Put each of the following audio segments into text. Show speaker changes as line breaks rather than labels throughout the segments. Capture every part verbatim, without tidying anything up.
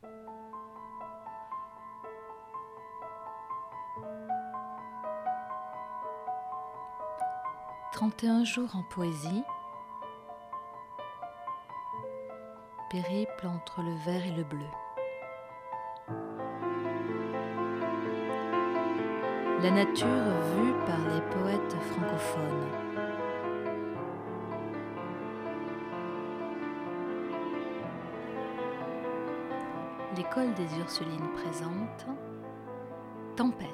trente et un jours en poésie, périple entre le vert et le bleu. La nature vue par les poètes francophones. L'école des Ursulines présente Tempête.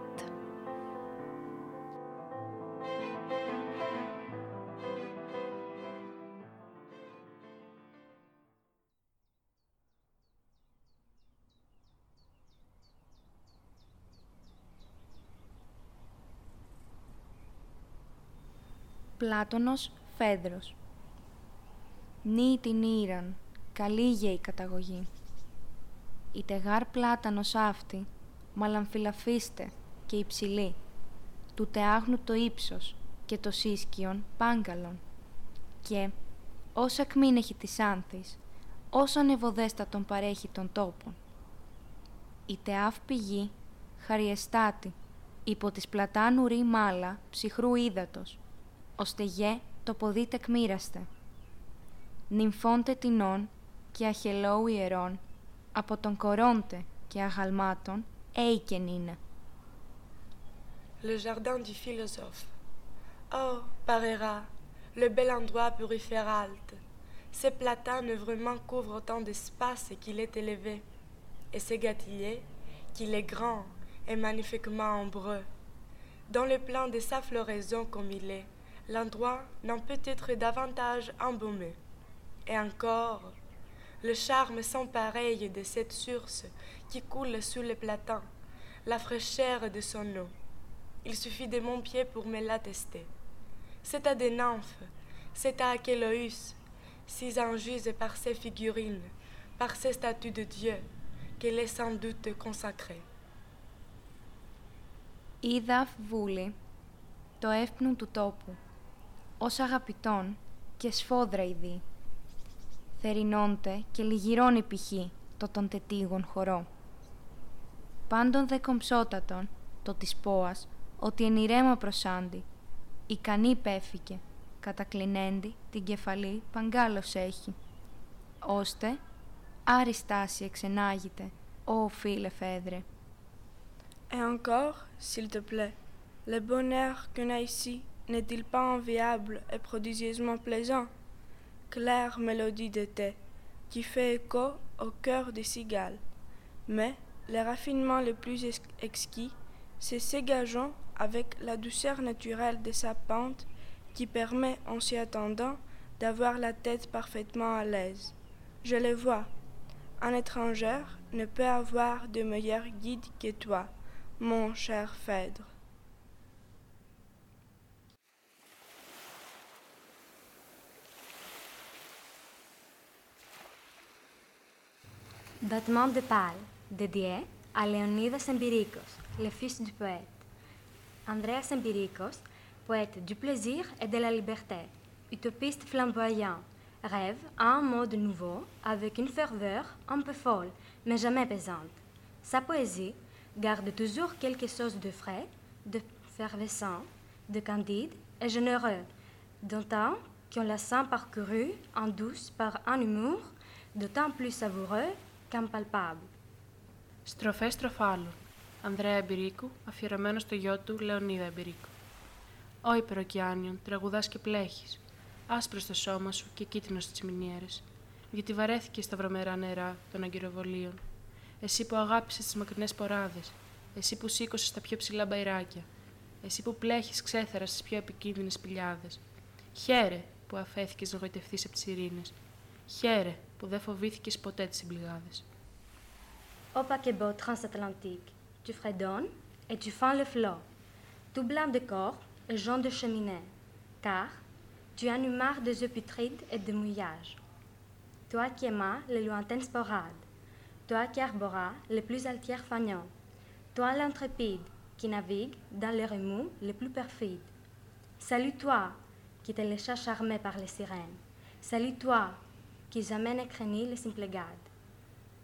Πλάτωνος Φέδρος. Νη την ήραν, καλήγε η καταγωγή. Η τεγάρ πλάτανος αυτή, μαλαμφυλαφίστε και υψηλή, του τεάγνου το ύψος και το σύσκιον πάγκαλον. Και, όσο εκμήν έχει της άνθης, όσο ανεβοδέστατον παρέχει των τόπων. Η τεάβ πηγή, χαριεστάτη, υπό της πλατάνου ρή μάλα ψυχρού ύδατος, ώστε γε το ποδί τεκμήραστε. Νυμφώντε τεινών και αχελώου ιερών, από τον κορώντε και αγαλμάτων έικεν είναι.
Le jardin du philosophe. Oh, Parera, le bel endroit purifère halte. Ces platanes vraiment couvrent autant d'espace qu'il est élevé, et ces gâtilliers, qu'il est grand et magnifiquement ombreux. Dans le plan de sa floraison comme il est, l'endroit n'en peut être davantage embaumé. Et encore, le charme sans pareil de cette source qui coule sous les platans, la fraîcheur de son eau. Il suffit de mon pied pour me l'attester. C'est à des nymphes, c'est à Achéloïs, si injuse par ses figurines, par ses statues de Dieu, qu'elle est sans doute consacrée.
Είδα βούλη, το εύπνου του τόπου, ως αγαπητόν και σφόδρα ειδή. Θερινώνται και λυγυρών η πηχή το των τετίγων χορό. Πάντων δε κομψότατον, το της πόας, ότι εν ηρέμα προσάντη, ικανή πέφηκε, κατακλινέντη την κεφαλή παγκάλος έχει. Ώστε, άρη στάση εξενάγεται, ω φίλε Φέδρε.
Et encore, s'il te plaît, le bonheur qu'on a ici n'est-il pas enviable et prodigieusement plaisant? Claire mélodie d'été, qui fait écho au cœur des cigales. Mais le raffinement le plus exquis, c'est s'égageant avec la douceur naturelle de sa pente qui permet, en s'y attendant, d'avoir la tête parfaitement à l'aise. Je le vois. Un étranger ne peut avoir de meilleur guide que toi, mon cher Phèdre.
Battement de pâle, dédié à Léonidas Empirikos, le fils du poète. Andreas Empirikos, poète du plaisir et de la liberté, utopiste flamboyant, rêve à un mode nouveau avec une ferveur un peu folle, mais jamais pesante. Sa poésie garde toujours quelque chose de frais, de effervescent, de candide et généreux, d'autant qu'on la sent parcourue en douce par un humour d'autant plus savoureux qu'impalpable.
Στροφές στροφάλων. Ανδρέα Εμπειρίκου, αφιερωμένο στο γιο του Λεωνίδα Εμπειρίκου. Ω υπεροκειάνιον, τραγουδάς και πλέχεις. Άσπρο στο σώμα σου και κίτρινο στις μηνιέρες. Γιατί βαρέθηκες στα βρωμερά νερά των αγκυροβολίων. Εσύ που αγάπησες τις μακρινές ποράδες. Εσύ που σήκωσες τα πιο ψηλά μπαϊράκια. Εσύ που πλέχεις ξέθερα στις πιο επικίνδυνες σπηλιάδες. Χαίρε που αφέθηκες να γοητευτείς από τις ειρήνες. Χαίρε που δεν φοβήθηκες ποτέ τις συμπληγάδες.
Au paquebot transatlantique, tu fredonnes et tu fends le flot, tout blanc de corps et jaune de cheminée, car tu en as marre des eaux putrides et des mouillages. Toi qui aimas les lointaines sporades, toi qui arboras les plus altières fagnons, toi l'intrépide qui navigue dans les remous les plus perfides. Salut toi qui te laissa charmer par les sirènes, salut toi qui jamais ne craignit les simples gades.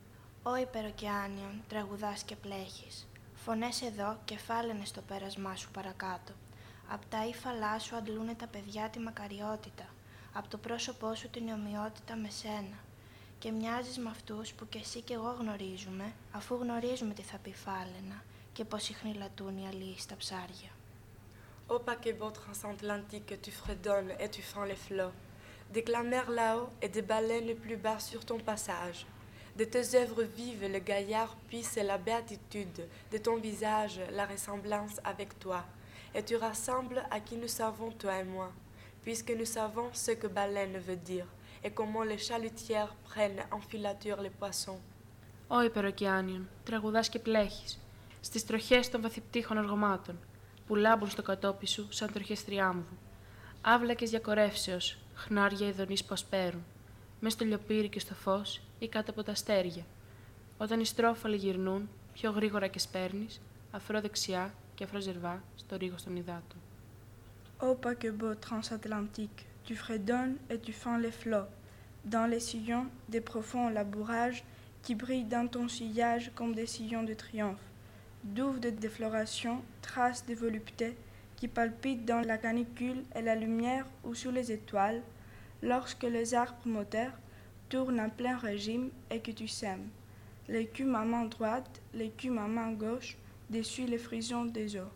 Ω υπεροκεάνιον, τραγουδάς και πλέχεις. Φωνές εδώ και φάλαινε στο πέρασμά σου παρακάτω. Απ' τα ύφαλά σου αντλούνε τα παιδιά τη μακαριότητα. Απ' το πρόσωπό σου την ομοιότητα με σένα. Και μοιάζεις με αυτούς που κι εσύ κι εγώ γνωρίζουμε, αφού γνωρίζουμε τι θα πει φάλαινα και πώς συχνηλατούν οι αλοίοι στα ψάρια.
Ô paquebot transatlantique que tu fredonnes et tu fends les flots, des clameurs là-haut et des baleines plus bas sur ton passage. De tes œuvres vives, le gaillard puise la béatitude, de ton visage, la ressemblance avec toi. Et tu rassembles à qui nous savons, toi et moi, puisque nous savons ce que baleine veut dire, et comment les chalutières prennent en filature les poissons.
Ω υπεροκεάνιον, τραγουδάς και πλέχεις, στις τροχές των βαθυπτύχων αργωμάτων, που λάμπουν στο κατόπι σου σαν τροχές τριάμβου. Άβλακες διακορεύσεως, χνάρια ειδονείς που ασπέρουν, μες στο λιοπύρι και στο φως ή κάτω από τα αστέρια. Όταν οι στρόφαλοι γυρνούν, πιο γρήγορα και σπέρνεις, αφρό δεξιά και αφρό ζερβά στο ρίγος των υδάτων.
Ô paquebot transatlantique, tu fredonnes et tu fends les flots, dans les sillons des profonds labourages qui brillent dans ton sillage comme des sillons de triomphe, douves de défloration, traces de volupté qui palpitent dans la canicule et la lumière ou sous les étoiles, lorsque les arbres moteurs tournent en plein régime et que tu sèmes. L'écume à main droite, l'écume à main gauche, dessus les frisons des eaux.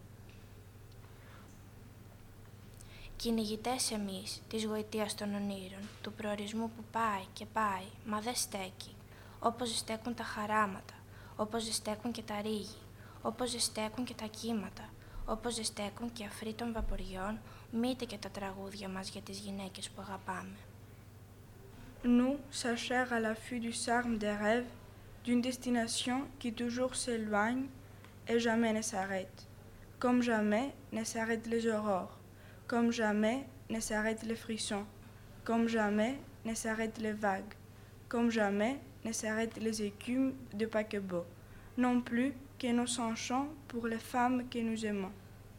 Κυνηγητές εμείς της γοητείας των ονείρων, του προορισμού που πάει και πάει, μα δεν στέκει, όπως στέκουν τα χαράματα, όπως στέκουν και τα ρίγη, όπως στέκουν και τα κύματα, όπως στέκουν και αφροί των βαποριών, μήτε και τα τραγούδια μας για τις γυναίκες που αγαπάμε.
Nous, s'achèrent à l'affût du charme des rêves, d'une destination qui toujours s'éloigne et jamais ne s'arrête. Comme jamais ne s'arrêtent les aurores, comme jamais ne s'arrêtent les frissons, comme jamais ne s'arrêtent les vagues, comme jamais ne s'arrêtent les écumes de paquebot, non plus que nos chants pour les femmes que nous aimons.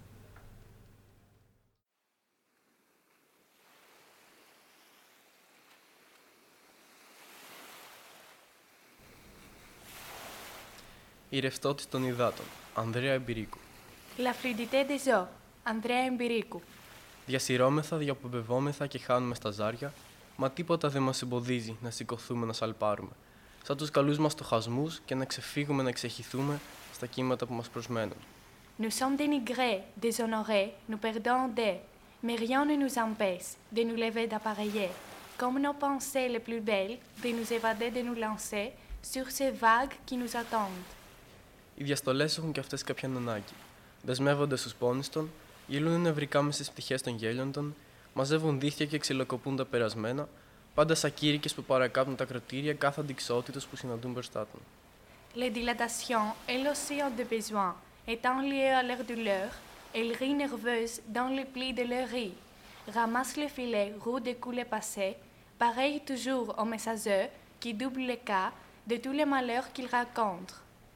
Η ρευστότητα των υδάτων, Ανδρέα Εμπειρίκου.
La fluidité des eaux, Ανδρέα Εμπειρίκου.
Διασυρώμεθα, διαποπευόμεθα και χάνουμε στα ζάρια, μα τίποτα δεν μας εμποδίζει να σηκωθούμε να σαλπάρουμε, σαν τους καλούς μας στοχασμούς και να ξεφύγουμε να ξεχυθούμε στα κύματα που μας προσμένουν.
Nous sommes dénigrés, déshonorés, nous perdons des, mais rien ne nous empêche de nous lever d'appareiller, comme nos pensées les plus belles, de nous évader, de nous lancer sur ces vagues qui nous attendent.
Οι διαστολές έχουν και αυτές κάποια ανάγκη. Δεσμεύονται στους πόνιστον, γελούν νευρικά μες στις πτυχές των γέλιοντων, μαζεύουν δίχτυα και ξυλοκοπούν τα περασμένα, πάντα σακύρικες που παρακάπτουν τα κροτήρια κάθε αντικσότητος που συναντούν μπροστά του.
Les dilatations et l'océan de besoin étant liés à leur douleur, elles rient nerveuses dans les plis de leur riz, ramassent le filet roux des coulées passées, pareil toujours aux messagers qui doublent les cas de tous les malheurs qu'ils racontent.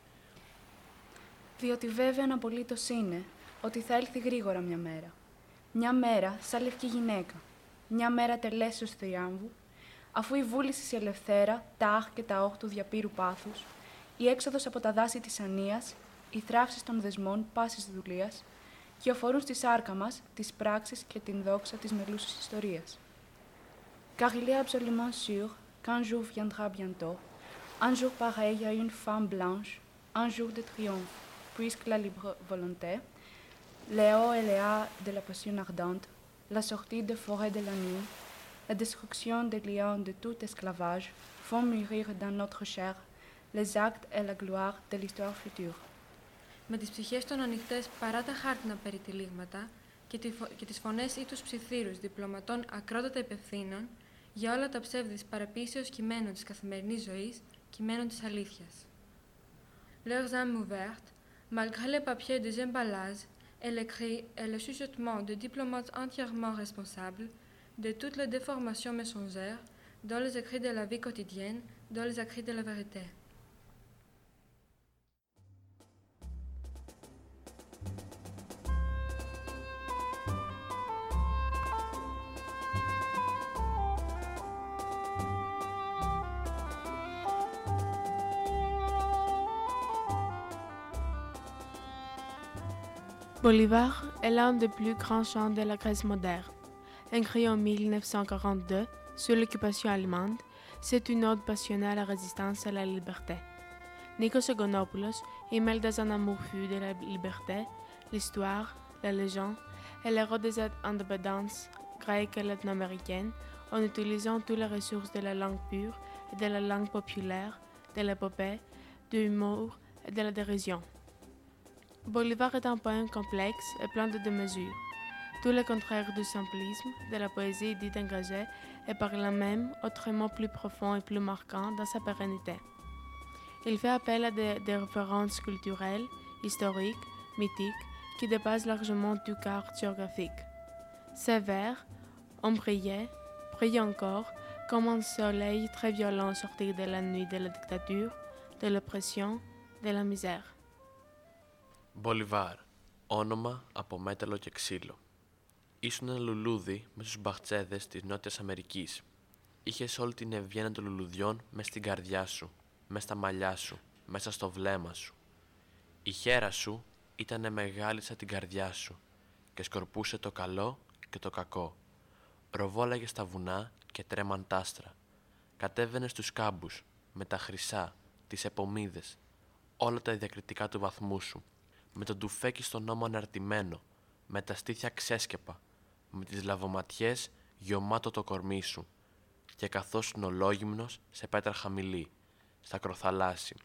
Διότι βέβαιον απολύτως είναι ότι θα έλθει γρήγορα μια μέρα. Μια μέρα σαν λευκή γυναίκα. Μια μέρα τελέσεως θριάμβου, αφού η βούληση σε ελευθέρα, τα αχ και τα όχ του διαπύρου πάθους, η έξοδος από τα δάση της ανίας, οι θράψεις των δεσμών πάσης δουλείας, κυοφορούν στη σάρκα μας τις πράξεις και την δόξα της μελούσης ιστορίας. Car il est absolument sûr qu'un jour viendra bientôt, un jour pareil à une femme blanche, un jour de triomphe, puisque la libre volonté, les hauts et les bas de la passion ardente, la sortie des forêts de la nuit, la destruction des liens de tout esclavage, font mûrir dans notre chair les actes et la gloire de l'histoire future.
Με τις ψυχές των ανοιχτές παρά τα χάρτινα περιτυλίγματα και, τη φο... και τις φωνές ή τους ψιθύρους διπλωματών ακρότατα υπευθύνων για όλα τα ψεύδης παραποίησεως κειμένων της καθημερινής ζωής, κειμένων της αλήθειας. Leurs âmes ouvertes, malgré les papiers des emballages et les cris et le chuchotement de diplomates entièrement responsables de toutes les déformations mensongères dans les écrits de la vie quotidienne, dans les écrits de la vérité.
Bolivar est l'un des plus grands chants de la Grèce moderne. Écrit en mille neuf cent quarante-deux, sous l'occupation allemande, c'est une ode passionnée à la résistance et à la liberté. Nikos Egonopoulos y mêle dans un amour fou de la liberté, l'histoire, la légende et l'héros des indépendances grecques et latino-américaines en utilisant toutes les ressources de la langue pure et de la langue populaire, de l'épopée, de l'humour et de la dérision. Bolivar est un poème complexe et plein de démesures, tout le contraire du simplisme, de la poésie dite engagée et par là même autrement plus profond et plus marquant dans sa pérennité. Il fait appel à des, des références culturelles, historiques, mythiques, qui dépassent largement tout cadre géographique. Ses vers ont brillé, brillent encore, comme un soleil très violent sorti de la nuit de la dictature, de l'oppression, de la misère.
Μπολιβάρ, όνομα από μέταλλο και ξύλο. Ήσουν ένα λουλούδι με στους μπαχτσέδες της Νότιας Αμερικής. Είχες όλη την ευγένεια των λουλουδιών μες στην καρδιά σου, μες στα μαλλιά σου, μέσα στο βλέμμα σου. Η χέρα σου ήτανε μεγάλη σαν την καρδιά σου και σκορπούσε το καλό και το κακό. Ροβόλαγε στα βουνά και τρέμαν τ' άστρα. Κατέβαινε στους κάμπους με τα χρυσά, τις επομίδες, όλα τα διακριτικά του βαθμού σου. Με το ντουφέκι στον ώμο αναρτημένο, με τα στήθια ξέσκεπα, με τις λαβοματιές γιωμάτο το κορμί σου και καθώς ολόγυμνος σε πέτρα χαμηλή, στα κροθαλάσσι.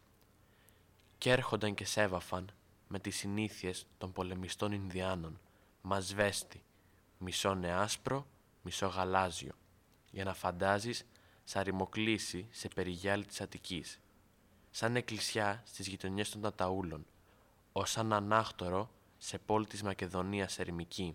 Κι έρχονταν και σέβαφαν με τις συνήθειες των πολεμιστών Ινδιάνων, μασβέστη, μισό νεάσπρο, μισό γαλάζιο, για να φαντάζεις σαν ρημοκλήση σε περιγιάλι της Αττικής, σαν εκκλησιά στις γειτονιές των Ταταούλων, ως σαν ανάχτορο σε πόλη της Μακεδονίας ερημική.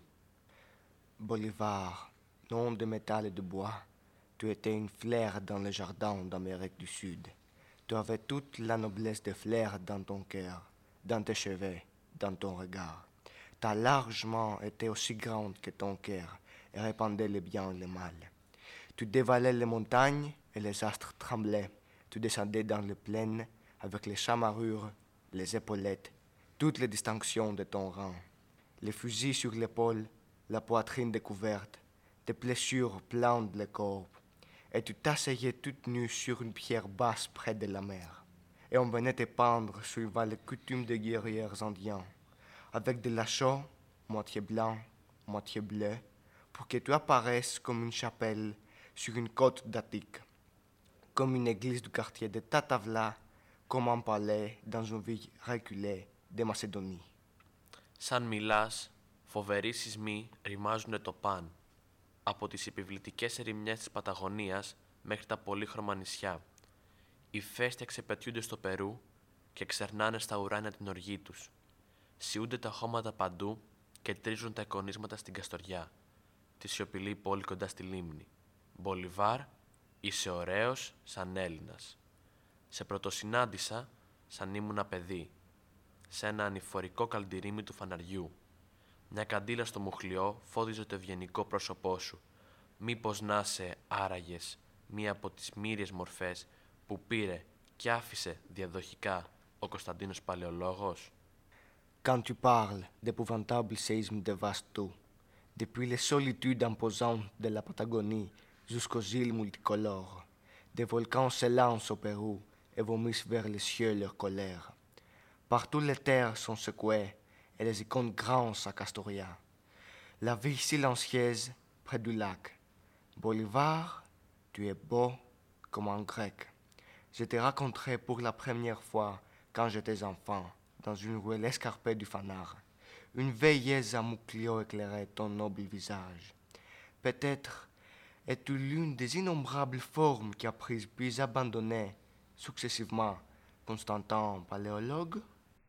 Bolivar, nom de métal et de bois, tu étais une fleur dans le jardin d'Amérique du Sud. Tu avais toute la noblesse des fleurs dans ton cœur, dans tes cheveux, dans ton regard. Ta large main était aussi grande que ton cœur et répandait le bien et le mal. Tu dévalais les montagnes et les astres tremblaient. Tu descendais dans les plaines avec les chamarrures, les épaulettes, toutes les distinctions de ton rang. Les fusils sur l'épaule, la poitrine découverte, des blessures pleines le corps. Et tu t'asseyais toute nue sur une pierre basse près de la mer. Et on venait te pendre suivant les coutumes des guerriers indiens, avec de la chaux, moitié blanc, moitié bleu, pour que tu apparaisses comme une chapelle sur une côte d'Attique, comme une église du quartier de Tatavla, comme un palais dans une ville reculée de Macédonie.
Σαν μιλάς, φοβεροί σεισμοί ρημάζουνε το παν, από τις επιβλητικές ερημιές της Παταγωνίας μέχρι τα πολύχρωμα νησιά. Οι φέστια ξεπετιούνται στο Περού και ξερνάνε στα ουράνια την οργή τους. Σιούνται τα χώματα παντού και τρίζουν τα εικονίσματα στην Καστοριά, τη σιωπηλή πόλη κοντά στη λίμνη. Μπολιβάρ, είσαι ωραίος σαν Έλληνας. Σε πρωτοσυνάντησα σαν ήμουνα παιδί, σε ένα ανηφορικό καλντηρίμι του φαναριού. Μια καντήλα στο μουχλιό φώτιζε το ευγενικό πρόσωπό σου. Μήπως να σε άραγες μία από τις μύριες μορφές που πήρε και άφησε διαδοχικά ο Κωνσταντίνος Παλαιολόγος.
Quand tu parles d'épouvantables séismes dévastent tout, depuis les solitudes imposantes de la Patagonie jusqu'aux îles multicolores, des volcans s'élancent au Pérou et vomissent vers les cieux leur colère. Partout les terres sont secouées et les icônes grincent à Castoria. La ville silencieuse près du lac. Bolivar, tu es beau comme un grec. Je t'ai rencontré pour la première fois quand j'étais enfant, dans une ruelle escarpée du Fanard. Une veilleuse à Mouclio éclairait ton noble visage. Peut-être es-tu l'une des innombrables formes qui a pris puis abandonné successivement Constantin Paléologue?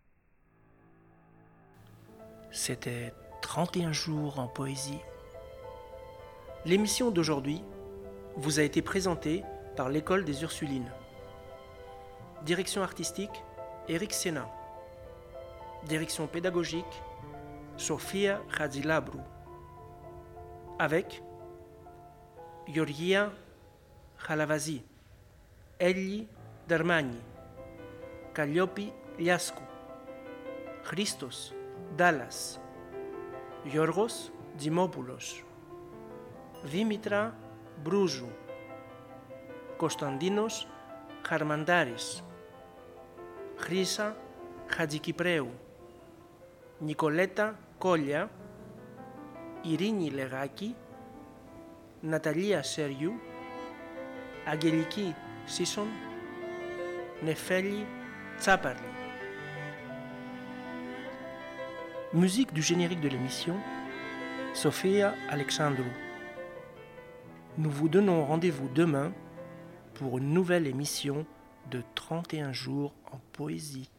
C'était trente et un jours en poésie. L'émission d'aujourd'hui vous a été présentée par l'École des Ursulines. Direction artistique, Éric Sénat. Direction pédagogique, Sofia Khadzilabru. Avec Georgia Khalavazi, Elli Darmani, Kalliopi Liaskou, Christos Dallas, Γιώργος Τζιμόπουλος, Δήμητρα Μπρούζου, Κωνσταντίνος Χαρμαντάρης, Χρύσα Χατζικυπρέου, Νικολέτα Κόλια, Ειρήνη Λεγάκη, Ναταλία Σέριου, Αγγελική Σίσον, Νεφέλη Τσάπαρλη. Musique du générique de l'émission, Sofia Alexandrou. Nous vous donnons rendez-vous demain pour une nouvelle émission de trente et un jours en poésie.